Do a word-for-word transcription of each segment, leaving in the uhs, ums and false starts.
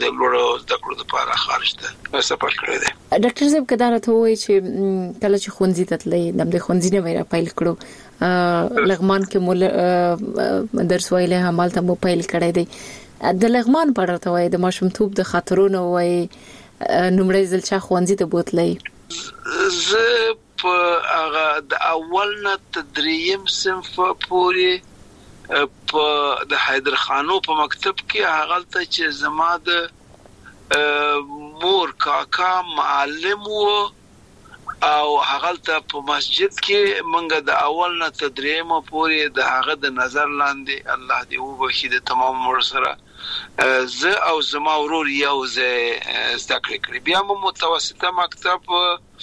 د لوړو زده کړو لپاره خارج ته سفر کړی دی. ډاکټر صاحب کدا راته وایي چې کله چې خونځي ته تللی د خونځي نه ویرا پایل کړو لغمان کې مول درس ویلې همال ته مو پایل کړی دی د لغمان په اړه ته وایي د ماشومتوب د خاطرونو وایي نمړې ځل چې خونځي ته بوتلې زه په هغه د اول نه تدریم صنف پورې په د حیدر خانو په مکتب کې هغه ته چې زما د مور کاکا معلم وو او هغه ته په مسجد کې منګه د اول نه تدریم پورې د هغه د نظر لاندې الله دې وبخښي د تمام مور سره زه او زما ورور یو ځای زده کړې کړې بیا مو متوسطه مکتب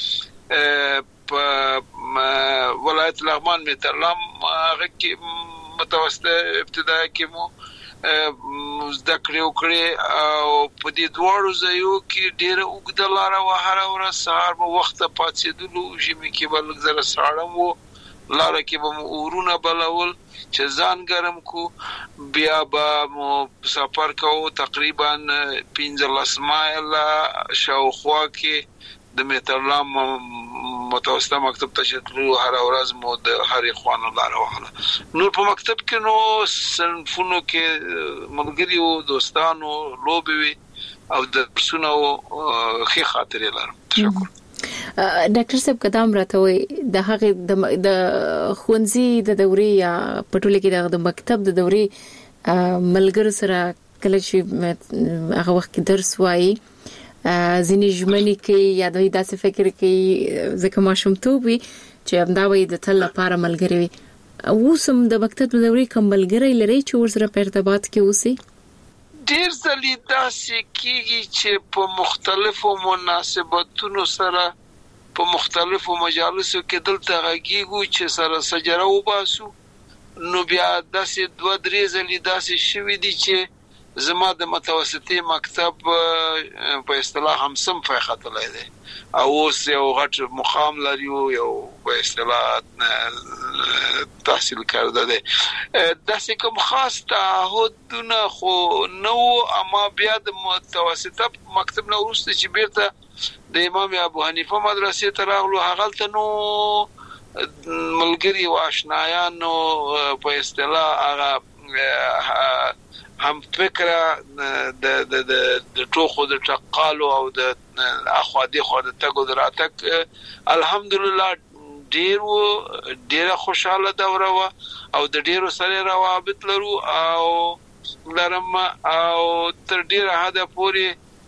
په ولایت لغمان می ترلم هغه کې متوسطه ابتدائي کې مو زده کړې وکړې او په دې دوړو ځایو کې ډېر اوږده لار و هر ورځ سهار په وخت پاتېدلو ژمي کې بل زره ساړم وو لار کې به اورونه بلول چې ځان ګرم کو بیا به مو سفر کوو تقریبا پنځلس مایل شاوخوا کې د میترلام متوسطه مکتب ته شتلو هر ورځ مو د هر خوانو لار وهله نور په مکتب کې نو صنفونو کې ملګری او دوستانو لوبي او د درسونو ښه خاطرې لرم. شکر. ډاکټر صاحب قدم راته وي د هغه د خونځي د دوري یا پټولې کې د مکتب د دوري ملګرو سره کله چې هغه وخت درس وایي ځینې ژمنې کې یا دوی داسې فکر کوي ځکه ماشومتوب وي چې همدا وي د تل لپاره ملګری وي اوسم د مکتب د دوري کوم ملګری لري چې ورسره په ارتباط کې اوسي ډیر ځلې داسې کېږي چې په مختلفو مناسبتونو سره په مختلفو مجالسو کې دلته غږیږو چې سره سجره وباسو نو بیا داسې دوه درې ځلې داسې شوي دي چې زما د متوسطي مکتب په اصطلاح هم سم فایختلای دی او اوس یو غټ مقام لري یو په اصطلاح تحصیل کرده دی داسې کوم خاص تعهدونه خو نو اما بیا د متوسطه مکتب نه وروسته چې بیرته د امام ابو حنیفه مدرسې ته راغلو هغه ته نو ملګری او آشنایانو په اصطلاح هغه هم فکره د د د ټوخو د ټقالو او د اخوادي خو د تګو دراتک الحمدلله ډیرو ډیره خوشاله دوره وا او د ډیرو سره روابط لرو او لرم او تر ډیره هدا پوری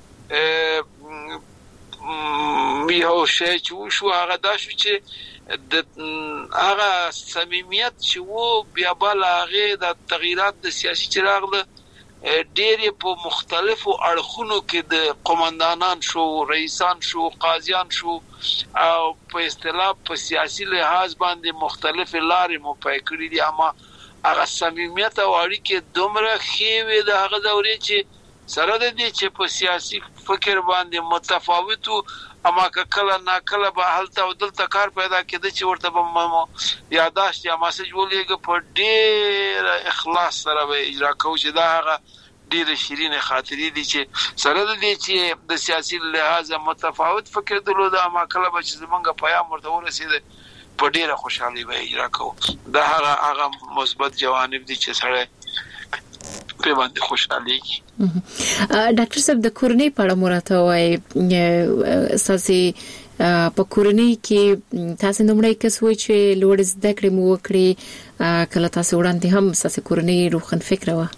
یو شی چې شو هغه دا شو چې د هغه صمیمیت چې وو بیا بل هغه د تغیرات د سیاسي چراغ ډېر په مختلفو اړخونو کې د قومندانان شو رئیسان شو قاضیان شو او په اصطلاح په سیاسي لحاظ باندې مختلف لارې مو پای کړې دي اما هغه صمیمیت او اړیکې دومره ښې وي د هغه دورې چې سره د دې چې په سیاسي فکر باندې متفاوتو اما کله نا کله به حالت او دلته کار پیدا کېده چې ورته به یاداشت یا مسج ولېږه په ډېر اخلاص سره به اجرا کوو چې دا هغه ډېر شیرین خاطرې دي چې سره د دې چې د سیاسي لحاظ متفاوت فکر درلود اما کله به چې زمونږ پیام ورته ورسېده په ډېره خوشحالي به اجرا کوو دا هغه هغه مثبت جوانب دي چې سره په باندې خوشحالي ډاکټر صاحب د کورنۍ په اړه مراته وای اساسي په کورنۍ کې تاسو نومړی کس وای چې لوړ زده کړې مو وکړي کله تاسو وړاندې هم اساسي کورنۍ روخن فکر و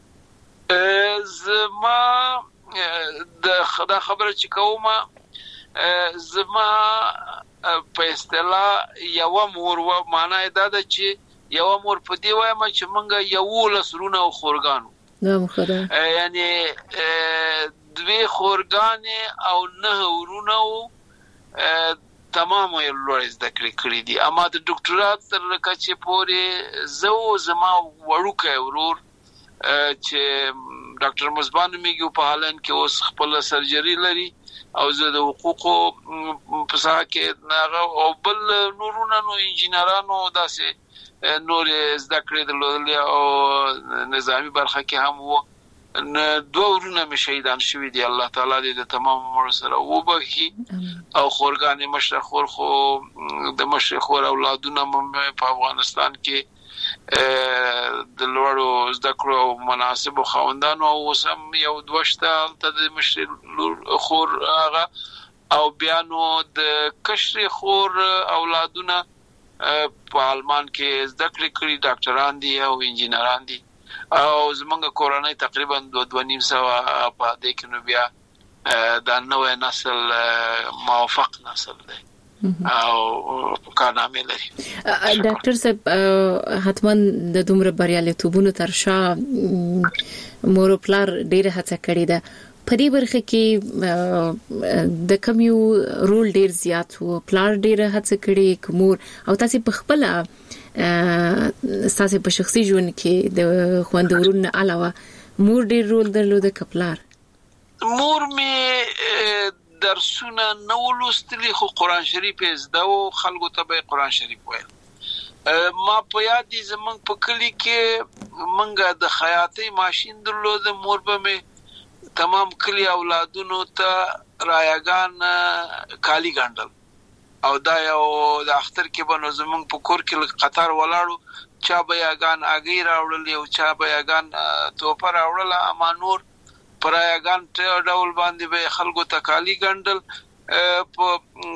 زما د خدا خبره چې کومه زما په اصطلاح یو مور و معنی دا ده چې یو مور په دی وایم چې مونږ یو لسرونه او خورګانو نو خدای یعنی دوی خورګان او نه ورونه تمام یې لوړ زده کړې کړې دي اما د ډاکټرات تر کچې پورې زو زما وړوکی ورور چې ډاکټر مزبان میګو په هالند کې اوس خپل سرجری لري او زه د حقوقو په ساحه کې ناغه او بل نورونه نو انجینرانو داسې نور زده کړې درلودل او نظامی برخه کې هم وو دوه ورونه مې شهیدان شوي دي. الله تعالی دې د تمام عمر سره وبخي. او خورګانې مشر خور خو د مشر خور اولادونه په افغانستان کې د لوړو زده کړو او مناسبو خاوندانو او سم یو دوشته ته د مشر خور هغه او بیا نو د کشر خور اولادونه په آلمان کې زده کړې کړي، ډاکټران دي او انجینران دي. او زمونږ کورنۍ تقریبا دو دو نیم سوه په دې کې نو بیا د نوې نسل موافق نسل دی او کارنامه لري. ډاکټر صاحب حتما د دومره بریالیتوبونو تر شا مور او پلار ډیره هڅه کړې ده. په دې برخه کې د کمیو رول ډیر زیات وو، پلار ډیره هڅه کړې کومور او تاسو په خپل تاسو په شخصي ژوند کې د خوندورونو علاوه مور ډیر رول درلود کپلار؟ مور می درسونه نو لوستلی خو قرآن شریف زده او خلکو ته به قرآن شریف ویل. ما په یاد دي زمونږ په کلی کې مونږه د خیاطۍ ماشين درلود. مور به می تمام کلی اولادونو ته رایگان کالی ګاندل او دا یو د اختر کې بنو زمونږ په کور کې قطار ولاړو، چا بیاګان اگې راوړل او چا بیاګان توپه راوړل، اما نور پرایګان ټ ډول باندې به خلکو ته کالی ګاندل. په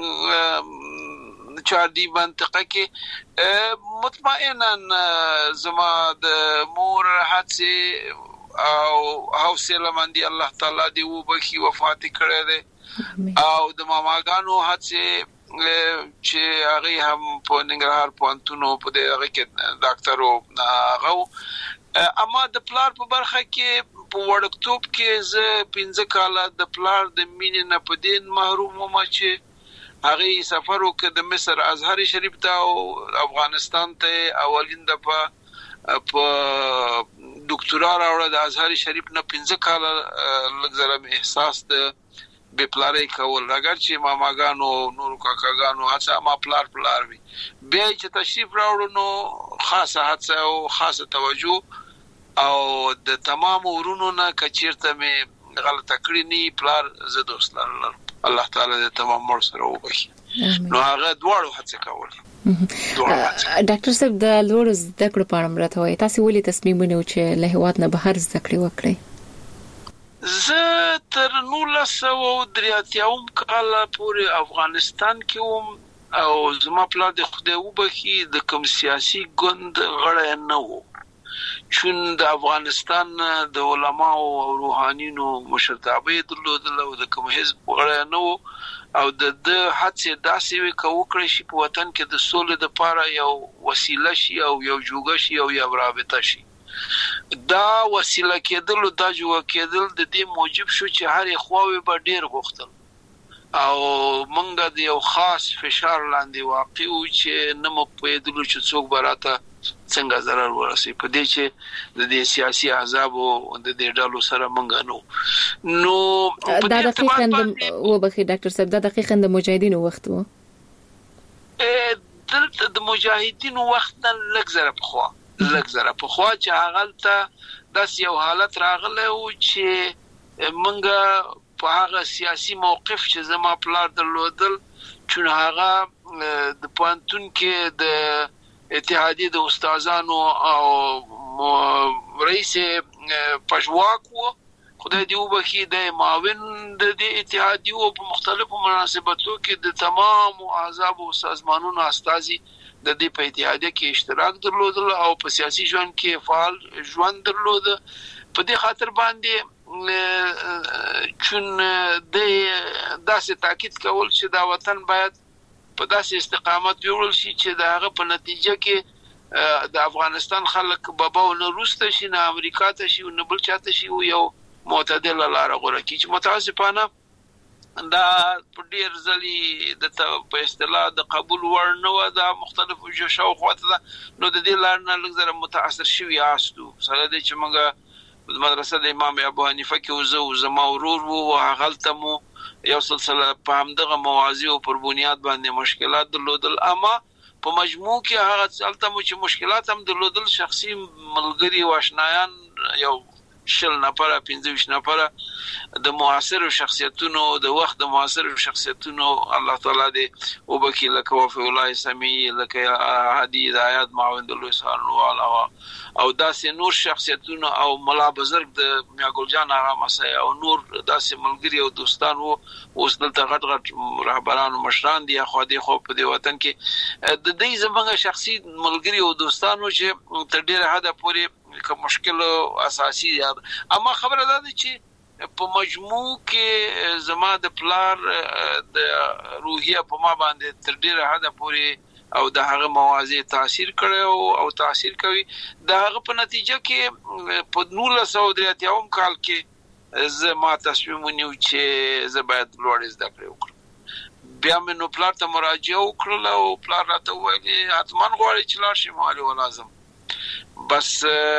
چاردی منطقه کې مطمئنا زما د مور هڅه او حوصله مندي الله تعالی دی وبخي وفات کړی دی او د ماماګانو هڅه چې هغه هم په ننګرهار پوهنتون په دې هغه کې ډاکټر هغه. اما د پلار په برخه کې په وړکتوب کې زه پنځه کاله د پلار د مینې نه په دین محروم وم چې هغه سفر وکړ د مصر ازهر شریف ته او افغانستان ته اولین دفعه په ډاکټرا راوړل د ازهر شریف نه پنځه کاله لږ احساس د به پلارې کول اگر چې ماماګانو نور کاکاګانو هڅه ما پلار پلار وي. بیا چې تشریف راوړو نو خاصه هڅه او خاصه توجه او د تمام ورونو نه کچیرته مې غلطه کړې نه پلار زه دوست لرم. الله تعالی دې تمام مر سره وبخي. نو هغه دواړو هڅه کول. ډاکټر صاحب د لوړ زده کړو په اړه مرته وایي تاسو ولې تصمیم ونیو چې له هیواد نه بهر زده کړې وکړئ؟ زه تر نولس سوه درې اتیاوم کال پورې افغانستان کې وم او زما پلار د خدای وبخي د کوم سیاسي ګوند غړی نه و، چون د افغانستان د علماء او روحانینو مشرتابه درلودل او د کوم حزب غړی نه و او د د هڅې داسې وی کو کړی شي په وطن کې د سولې لپاره یو وسیله شي او یو جوګه شي او یو رابطه شي. دا وسیله کېدل دا جوړ کېدل د دې موجب شو چې هر خواوې به ډیر غوښتل او مونږ د یو خاص فشار لاندې واقع و چې نه مو پېدلو چې څوک براته څنګه ضرر ورسي په دې چې د دې سیاسي احزاب او د دې ډلو سره مونږ نو نو دا دقیقاً و بخي ډاکټر صاحب دا دقیقاً د مجاهدینو وخت و دلته د مجاهدینو وخت نه لږ زره په خوا لږ زره په خوا چې هغه ته داس یو حالت راغله او چې مونږ په هغه سیاسي موقف چې زما پلار درلودل چې هغه د پوهنتون کې د اتحادیه د استادانو او رئیس پژواک وو، خدای دې وبخي د معاون د اتحادیه په مختلفو مناسبتو کې د تمام احزاب او سازمانونو استازي د دې په اتحادیه کې اشتراک درلودل او په سیاسي ژوند کې فعال ژوند درلود. په دې خاطر باندې چون د داسې تاکید کول چې دا وطن باید په داسې استقامت جوړول شي چې دا هغه په نتیجه کې د افغانستان خلک بابا او نه روسته شي نه امریکا ته شي نه بل چاته شي یو معتدل لار غوړه کی چې متاسفانه دا په ډیر ځلې د په اصطلاح د قبول ور نه و دا مختلفو جوشو خواته نو د دې لار نه لږ متاثر شوی آستو سره د چې موږ د مدرسې د امام ابو حنیفه کې وزو زما ورور وو هغه تمو یو سلسله په همدغه موازی او پر بنیاد باندې مشکلات درلودل، اما په مجموع کې هغه څلته مو چې مشکلات هم درلودل شخصي ملګری او آشنایان یو شل نفر پنځه نفر د معاصر شخصیتونو د وخت د معاصر شخصیتونو الله تعالی دې وبکی لکه وفي الله سمي لکه هادي هدایت معاون الله سبحانه او داسې نور شخصیتونو او ملا بزرګ د میا ګل جان آغا مسای او نور داسې ملګری او دوستان وو اوس دلته غټ غټ رهبران او مشران دي خو دې خو په دې وطن کې د دې زمونږ شخصي ملګری او دوستانو چې تر ډیره حد پورې کوم مشکل اساسي یاد اما خبره ده چې په مجموع کې زما د پلار د روحیه په ما باندې تر ډیره حد پورې او د هغه موازی تاثیر کړو او تاثیر کوي د هغه په نتیجه کې په نولس سوه درې اتیا کال کې زه ما تصمیم ونیو چې زه باید لوړ زده کړې وکړم بیا مې نو پلار ته مراجعه وکړه او پلار راته وویل حتما غواړي چې لاړ شم علي ولازم بس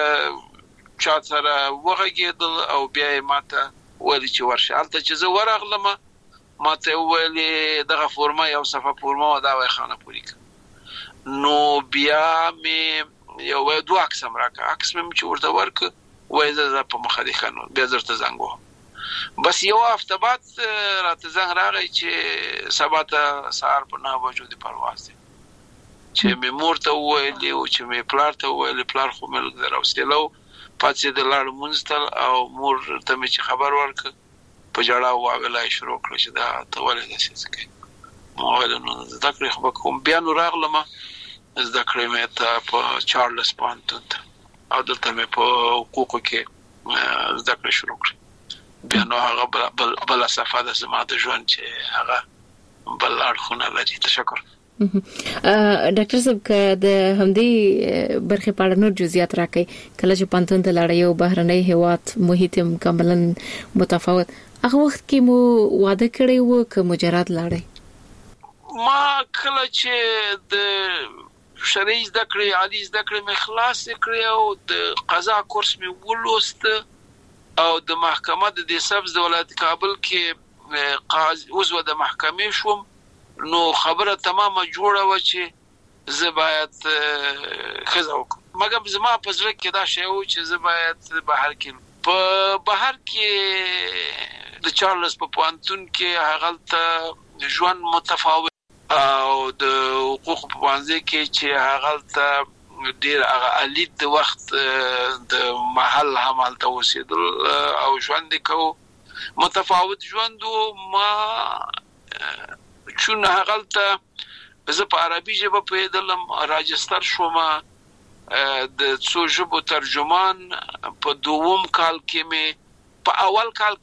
چا سره وغږېدل او بیا یې ماته ویل چې ورشه هلته چې زه ورغلم ماته ویل دغه فورمه یو صفحه فورمه دا وای خانه پوری کړه نو بیا مې یو دوه عکس هم راکړه عکس مې چې ورته ورکړ وای زه په مخه دي خانو بیا درته زنګ وهم بس یو هفته بعد راته زنګ راغی چې سبا ته سهار په نه بجو د پرواز دی چې مې مور ته وویل او چې مې پلار ته وویل پلار خو مې لږ راوستلو پاتې د لاړ مونږ او مور ته مې چې خبر ورکړ په جړا واغلای شروع کړ چې دا ته ولې داسې کوي مو ویل نو زده کړې خو کوم بیا نو راغلم زده کړې مې ته په چارلز پوهنتون ته او دلته مې په حقوقو کې زده کړې شروع کړې بیا نو هغه بل بل صفه د زما د ژوند چې هغه بل اړخونه لري تشکر ډاکټر صاحب که د همدې برخې په اړه نور جزئیات راکړي کله چې پانتون ته لاړ یو بهرنۍ هیواد محیط کاملا متفاوت هغه وخت کې مو واده کړی وو که مجرد لاړی ما کله چې د شرعي زده کړې عالي زده کړې مې خلاص کړې او د قضا کورس مې ولوست او د محکمه د دې سبز د ولایت کابل کې قاضي عضو د محکمې شوم نو خبره تمامه جوړه و چې زه باید خزه وکړم مګر زما په زړه کې دا شی و چې زه باید بهر کې په بهر کې د چارلز په پوهنتون کې هغه ته ژوند متفاوت او د حقوق په پوهنځي کې چې هغه ته ډیر هغه الید د وخت د محل همالته اوسېدل او ژوند کو متفاوت ژوند ما چون هغه ته زه په عربي ژبه پوهېدلم راجستر شوم د څو ژبو ترجمان په دوم کال کې مې په اول کال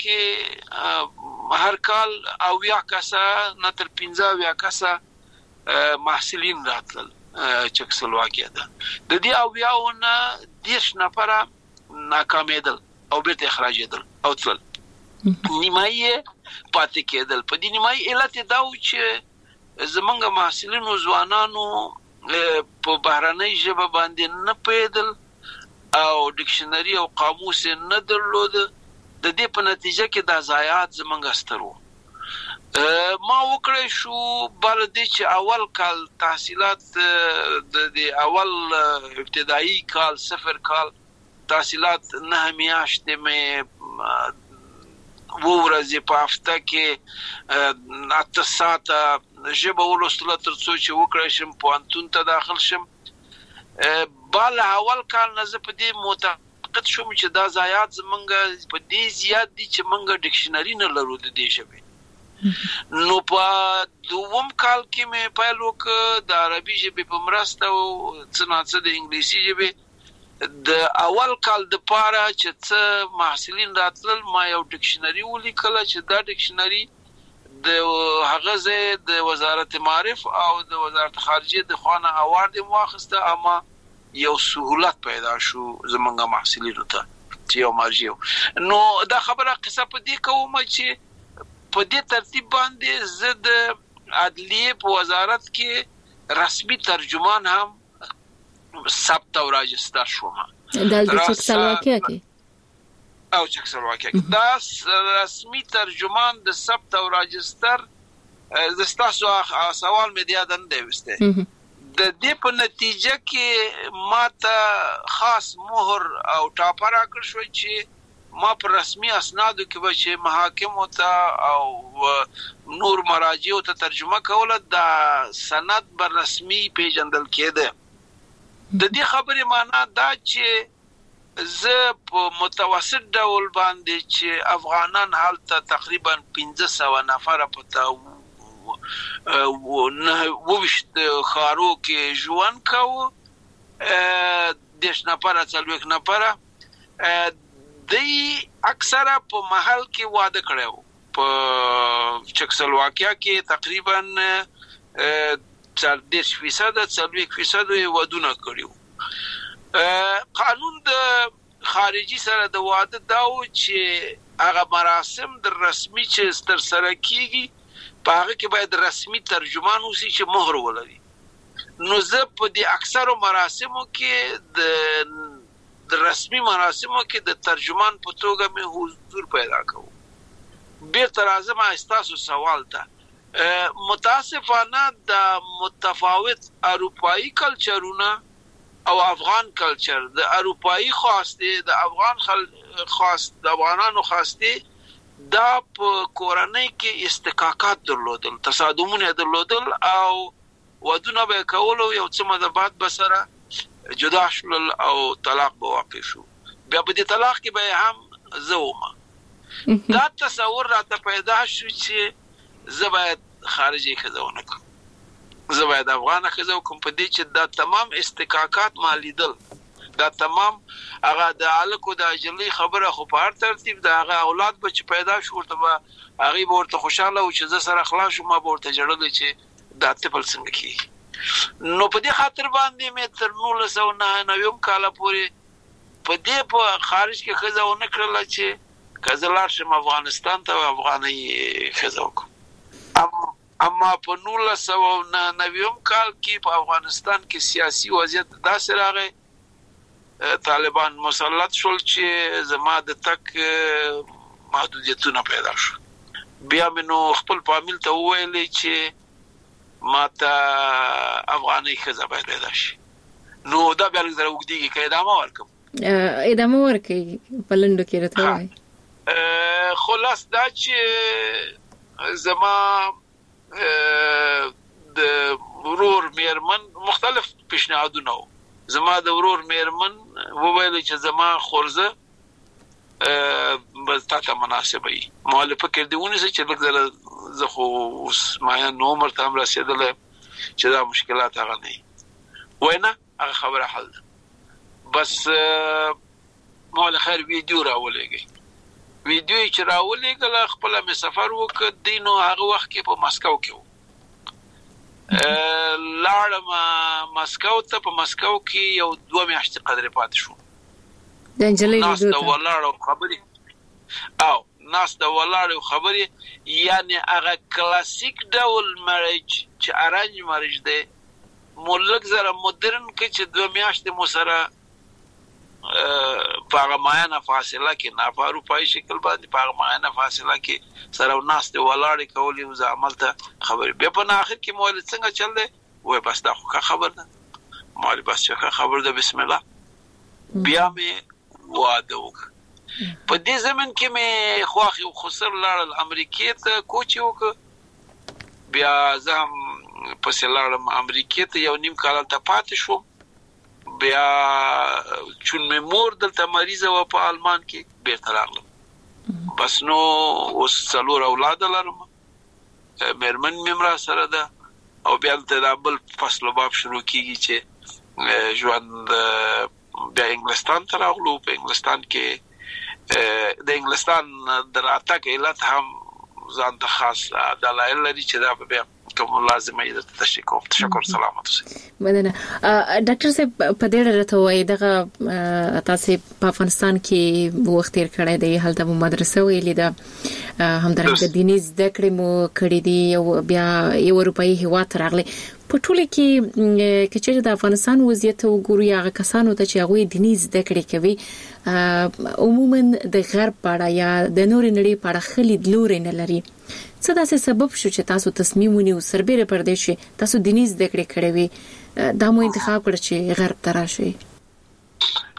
کې هر کال اویا کسه نه تر پنځه اویا کسه محصلین راتلل چکسلواکیا ده د دې اویاونه دیش نفره ناکامیدل او بیرته اخراجېدل او تلل نیمایي پاتې کېدل په دې نیمایي علت دا و چې زمونږ محصلینو ځوانانو په بهرنۍ ژبه باندې نه پوهېدل او ډکشنري او قاموس نه درلود د دې په نتیجه کې د ضایعات زمونږ ستر وو ما وکړی شو بل دې چې اول کال تحصیلات د دې اول ابتدایي کال صفر کال تحصیلات نه میاشتې مې و ورځې په هفته کې اته ساعته ژبه ولوستله تر څو چې وکړی شم پوهنتون ته داخل شم بل اول کال نه زه په دې معتقد شوم چې دا ضایعات زمونږ په دې زیات دي چې مونږ ډکشنري نه لرو د دې ژبې نو په دوم کال کې مې پیل وکړ د عربي ژبې په مرسته او څه ناڅه د انګلیسي ژبې د اول کال د پاره چې څه محصلین راتلل ما یو ډکشنري ولیکله چې دا ډکشنري د هغه ځای د وزارت معارف او د وزارت خارجه د خوانه اوارد واخسته اما یو سہولت پیدا شو زمونږ محصلینو ته چې یو مرجیو نو دا خبره قصه په دې کوم چې په دې ترتیب باندې زد عدلیه په وزارت کې رسمي ترجمان هم ثبت او راجستر شوم د چکسلواکیا کې او چکسلواکیا کې دا رسمي ترجمان د ثبت او راجستر د تاسو سوال مې دی دن دیوسته د دې په نتیجه کې ماته خاص مهر او ټاپه راکړ شو چې ما پر رسمي اسنادو کې به چې محاکم ته او نور مراجع ته ترجمه کوله دا سند بر رسمي پیژندل کېده. د دې خبرې معنا دا چې زه په متوسط ډول باندې چې افغانان حالته تقریبا پنځه سوه نفر پته و نه وشت خارو کې ژوند کوو، دیش نفر څلوېښت نفر دی اکثره په محل کې واده کړو. په چکسلواکیا کې تقریبا څلوېښت فیصد څلوېښت فیصد ودونه کړیو. قانون د خارجي سره د واده داو چې هغه مراسم د رسمي چې تر سره کیږي په هغه کې باید رسمي ترجمان اوسي چې مهر ولري. نو زه په دې اکثرو مراسمو کې د د رسمي مراسمو کې د ترجمان په توګه مې حضور پیدا کوم. بیرته راځم استاسو سوال ته. متاسفانه د متفاوت اروپایي کلچرونه او افغان کلچر، د اروپایي خواسته د افغان خل خواست د افغانانو خواسته دا په کورنۍ کې استحقاقات درلودل، تصادمونه درلودل او ودونه به کول یو څه مده بعد بسره جدا شول او طلاق به واقع شو. بیا په دې طلاق کې به هم زوما دا تصور راته پیدا شو چې زه باید خارجي خزونه کوم، زه باید افغانه خزو کوم په دې چې دا تمام استحقاقات ما لیدل، دا تمام هغه د الکو د اجلي خبره خو په هر ترتیب د هغه اولاد به چې پیدا شو ورته به هغه ورته خوشاله او چې زه سره خلاص شوم ما ورته جوړل چې دا طفل څنګه کی. نو په دې خاطر باندې مې تر نولس سوه نهه نوي کال پورې په دې په خارج کې خزونه کړل چې کزلار شم افغانستان ته افغاني خزوک. اما په نولس سوه نهه نوي کال کې په افغانستان کې سیاسي وضعیت داسې راغی، طالبان مسلط شول چې زما د تک محدودیتونه پیدا شو. بیا مې نو خپل فامیل ته وویل چې ما ته افغاني خزه باید پیدا شي. نو دا بیا لږ زره وګدیږي که ادامه ورکم. ادامه ورکوي په لنډو کې راته وایي. خلاص دا چې زما د ورور میرمن مختلف پیشنهادونه وو. زما د ورور میرمن وویل چې زما خورزه بس تا ته مناسبه وي. مؤلفه کړدونه چې لږ زره زه خو اوس مایا نو عمر ته هم رسېدلی چې دا مشکلات هغه نه وي. وینا هغه خبره حل ده. بس ما له خیر ویډیو راولېږئ. ویډیو چې راولېږله خپله مې سفر وکړ. دی نو هغه وخت کې په مسکو کې و. لاړم مسکو ته. په مسکو کې یو دوه میاشتې قدرې پاتې شوم. د نجلۍ ناست د ولاړو خبرې او ناست د ولاړو خبرې یعنی هغه کلاسیک ډول مریج چې ارنج مریج دی مولک زره مدرن کې چې دوه میاشتې مو سره په هغه معینه فاصله کې نه په اروپایي شکل باندې په هغه معینه فاصله کې سره ناست ولاړې کولې او زه عملته خبرې. بیا په آخر کې مو څنګه چل دی وای بس دا خو خبر ده. ما بس چې خبر ده بسم الله. بیا مې واده وکړ. په دې زمن کې مې خواخي او خسر لاړل امریکای ته کوچ وکړ. بیا زه هم پسې لاړم امریکای ته یو نیم کال ته پاتې شوم. بیا چون مې مور دلته مریضه و په آلمان کې بیرته راغلم. بس نو اوس څلور اولاد لرم. میرمن مې مرا سره ده او بیا دلته دا بل فصل باب شروع کیږي چې ژوند بیا انګلستان ته راغلو. په انګلستان کې د انګلستان د راتګ علت هم ځان ته خاص دلایل لري چې دا بیا کوم لازمه یې د تشکر تشکر سلامت اوسئ. مننه. ډاکټر صاحب په دې اړه ته وایي دغه تاسو په افغانستان کې وخت تیر کړی دی، هلته مو مدرسه ویلې ده، همدارنګه دیني زده کړې مو کړې دي او بیا یو اروپایي هیواد ته راغلی. په ټوله کې که چېرې د افغانستان وضعیت وګورو یا هغه کسانو ته چې هغوی دیني زده کړې کوي عموما د غرب په اړه یا د نورې نړۍ په اړه ښه لیدلوری نه لري. څه داسې سبب شو چې تاسو تصمیم ونیو سربیره پر دې چې تاسو دیني زده کړې کړې وي دا مو انتخاب کړ چې غرب ته راشئ؟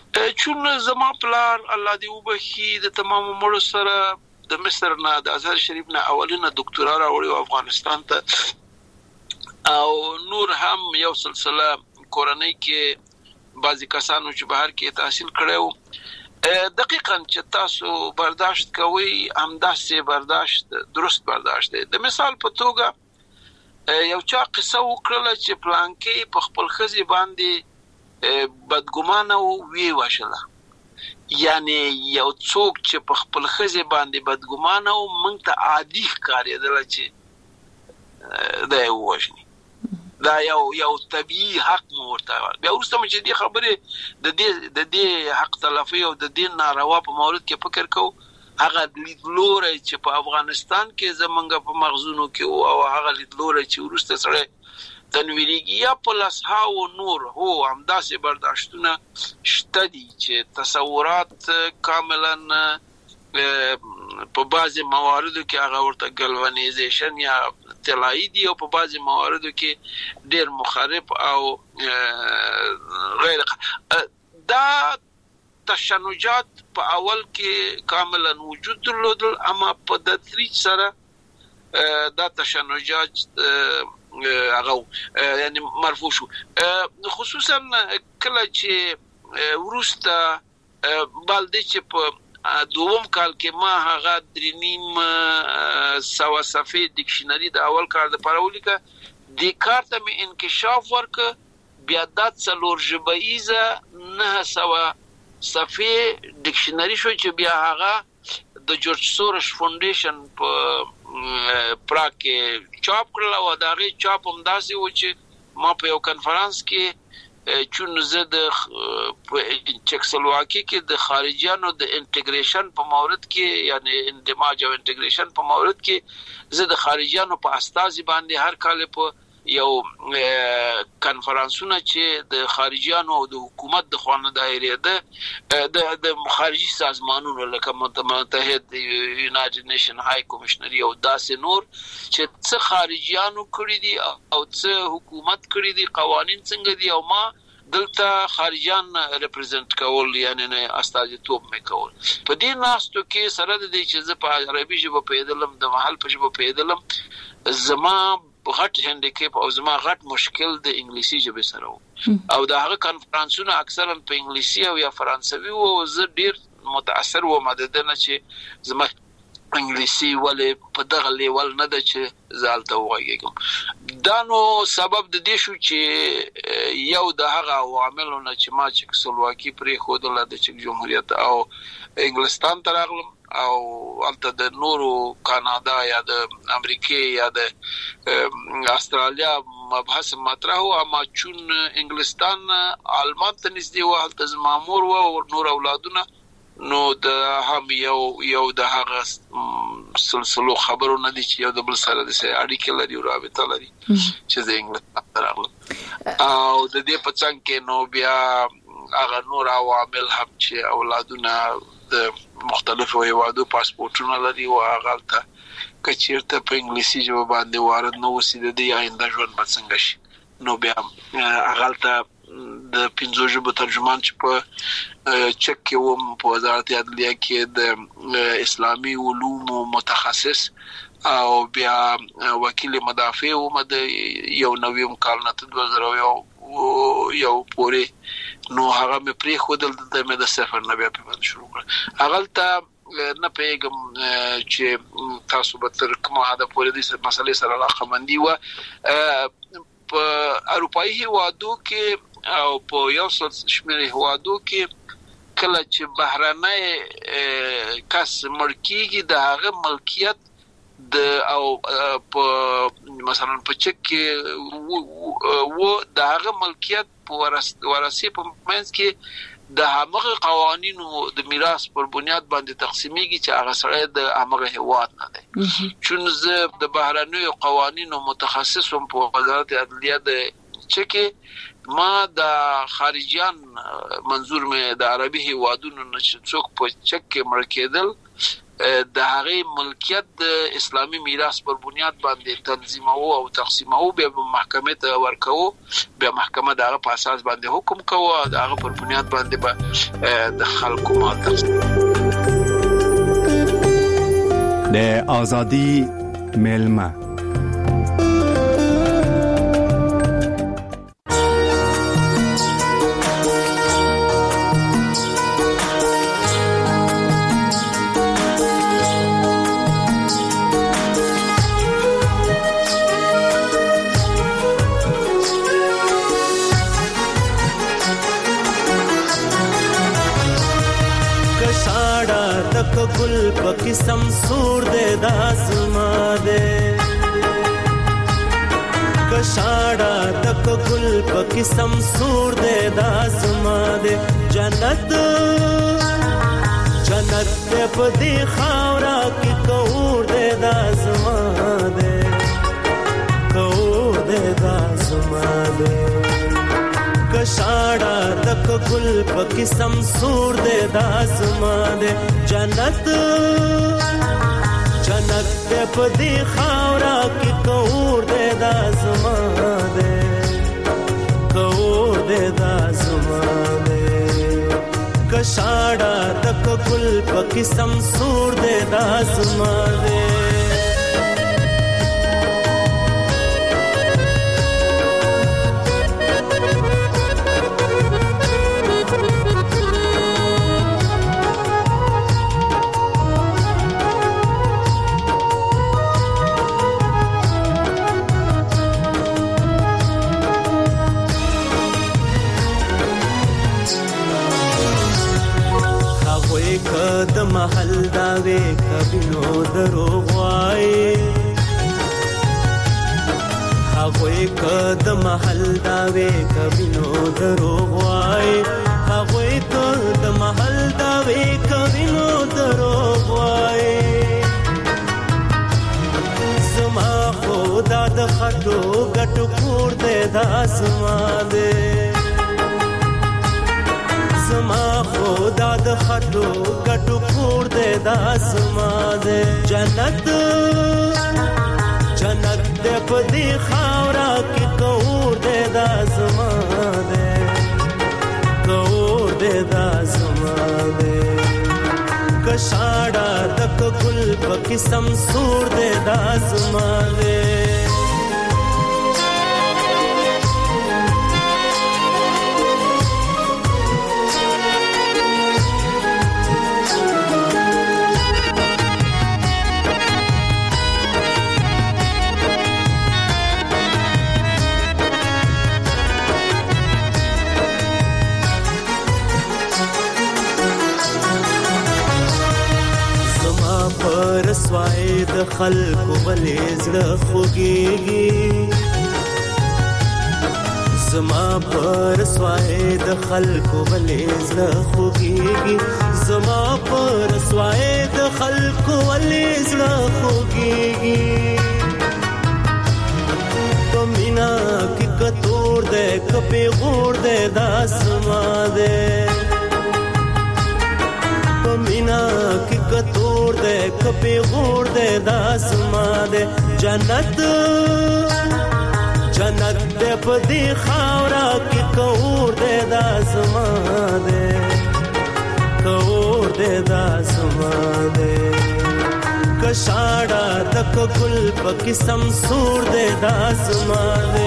چون زما پلار الله دې وبخي د تمام عمر سره د مصر نه د ازهر شریف نه اولینه دکتورا راوړی افغانستان ته او نور هم یو سلسله کورنۍ کې بعضی کسانو چې بهر کې تحصیل کړو دقیقاً چې تاسو برداشت کوئ همداسې برداشت درست برداشت دی. د مثال په توګه یو چا قصه وکړله چې پلانکې په خپل ښځې باندې بدګمانه وی وشله، یعنی یو څوک چې په خپل ښځې باندې بدګمانه و موږ ته عادي ښکارېدله چې دا یې ووژني، دا یو یو طبیعي حق مو ورته بیا وروسته مو چې دې خبرې د دې د دې حق تلفي او د دې ناروا په مورد کې فکر کوو، هغه لیدلوری چې په افغانستان کې زمونږ په مغزونو کې او هغه لیدلوری چې وروسته سړی تنویریږي یا په لسهاو نور هو همداسې برداشتونه شته دي چې تصورات کاملا په بعضې مواردو کې هغه ورته ګلونیزیشن یا طلایی دي او په بعضې مواردو کې ډېر مخرب او غیر دا تشنجات په اول کې کاملا وجود درلودل، اما په تدریج سره دا تشنجات هغه یعنی مرفوع شو، خصوصا کله چې وروسته بالدې چې په دوم کال کې ما هغه درې نیم سوه صفحې ډکشنري د اول کال دپاره ولیکه، دې کار ته مې انکشاف ورکړه، بیا دا څلور ژبهییزه نهه سوه صفحې ډکشنري شو چې بیا هغه د جورج سورش فاونډیشن په پراګ کې چاپ کړل او د هغې چاپ همداسې و چې ما په یو کنفرانس کې چون زه د چکسلواکي کې د خارجیانو د انټیګریشن په مورد کې یعنی اندماج او انټیګریشن په مورد کې زه د خارجیانو په استازي باندې هر کال په یو کنفرانسونه چې د خارجیانو او د حکومت د خوا دایره ده د خارجي سازمانونو لکه متحد یونایټډ نیشن های کمشنري او داسې نور چې څه خارجیانو کړي دي او څه حکومت کړي دي، قوانین څنګه دي، او ما دلته خارجیان ریپرزنټ کول یعنی استازیتوب مې کول. په دې ناستو کې سره د دې چې زه په عربي ژبه پوهېدلم، د محل په ژبه پوهېدلم، زما غټ هندیکیپ او زما غټ مشکل د انګلیسي ژبې سره و او د هغه کنفرانسونه اکثرا په انګلیسي او یا فرانسوي و، زه ډېر متاثر وم د دې نه چې زما انګلیسي ولې په دغه لیول نه ده چې زه هلته وغږېږم. دا نو سبب د دې شو چې یو د هغه عواملو نه چې ما چکسلواکي پرېښودله د چک جمهوریت او انګلستان ته راغلم او هلته د نورو کانادا یا د امریکې یا د استرالیا مبحث مطرح و، اما چون انګلستان آلمان ته نږدې و، هلته زما مور و او نور اولادونه، نو د هم یو یو د هغه سلسلو خبرو نه دي چې یو د بل سره داسې اړیکې لري او رابطه لري چې زه انګلستان ته راغلم او د دې په څنګ کې نو بیا هغه نور عوامل هم چې اولادونه د مختلفو هیوادو پاسپورټونه لري او هغه هلته که چېرته په انګلیسي ژبه باندې وارد نه اوسي د دې آینده ژوند به څنګه شي، نو بیا هغه هلته د پنځو ژبو ترجمان چې په چک کې وم په وزارت عدلیه کې د اسلامي علومو متخصص او بیا وکیل مدافع وم د یو نویم کال نه تر دوه زره یو یو پورې، نو هغه مې پرېښودل، دلته مې د صفر نه بیا پیوند شروع کړه. هغلته نه پوهېږم چې تاسو به تر کومه حده پورې دې مسلې سره علاقمندي وه. په اروپایي هیوادو کې او په یو څه شمېر هیوادو کې کله چې بهرنی کس مړ کېږي د هغه ملکیت د او په مثلا په چک کې و د هغه ملکیت په ورثې په منځ کې د همغه قوانینو د میراث پر بنیاد باندې تقسیمیږي چې هغه سړی د همغه هیواد نه دی. چون زه د بهرنیو قوانینو متخصص وم په وزارت عدلیه د چکې، ما د خارجیان منظور مې د عربي هیوادونو نه چې څوک په چک کې مړ کېدل د هغه ملکیت د اسلامي میراث پر بنیاد باندې تنظیمو او تقسیمو به محکمه ته ورکو به محکمه دغه په اساس باندې حکم کوي دغه پر بنیاد باندې به د خلکو مال تقسیم د ازادي ملما گل پکی سمسور دے داسما دے کشاڑا تک گل پکی سمسور دے داسما دے جنت جنت دے پدی خاورا کی کور دے داسما دے کور دے داسما دے کشاڑا تک گل پکی سمسور دے داسما دے جنت جنت دے پدی خاورا کی کور دے داسما دے کور دے داسما دے کشاڑا تک گل پکی سمسور دے داسما دے د محل داوي کبینو دروغوای هغه کد محل داوي کبینو دروغوای هغه کد محل داوي کبینو دروغوای زما خدا د خټو غټو کور دې داسما دې زما خدا د خټو کټو کور دې داسما دې جنت جنت دې پدی خاورا کی کور دې داسما دې کور دې داسما دې کشاڑا تک گل پکی سمسور دے داسما دے رسوای د خلکو ولې زړه خوږیږي زما پر رسوای د خلکو ولې زړه خوږیږي زما پر رسوای د خلکو ولې زړه خوږیږي پمینا کی کتور دې کپی غور دې داسما دې پمینا کی کتور دے کپی غور دے داسما دے جنت جنت دے پدی خاورا کی کور دے داسما دے کور دے داسما دے کشاڑا تک گل پکی سمسور دے داسما دے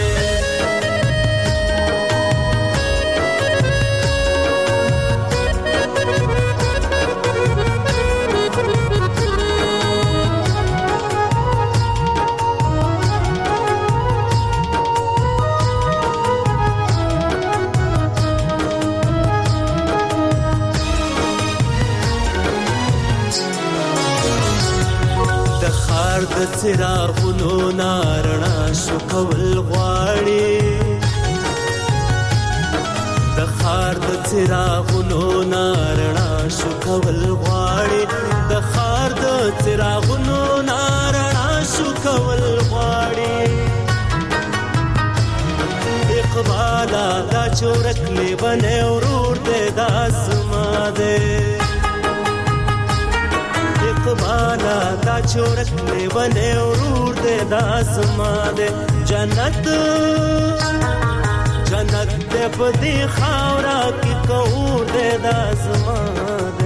د څراغونو نارنا شو کول غواړي د خار د څراغونو نارنا شو کول غواړي د خار د څراغونو نارنا شو کول غواړي اقبال دا چورک لیبنه ورور دې داسما دې دا چورک لیوانه ورور دے دا اسمان دے جنت جنت دے پدی خاورا کی کور دے دا اسمان دے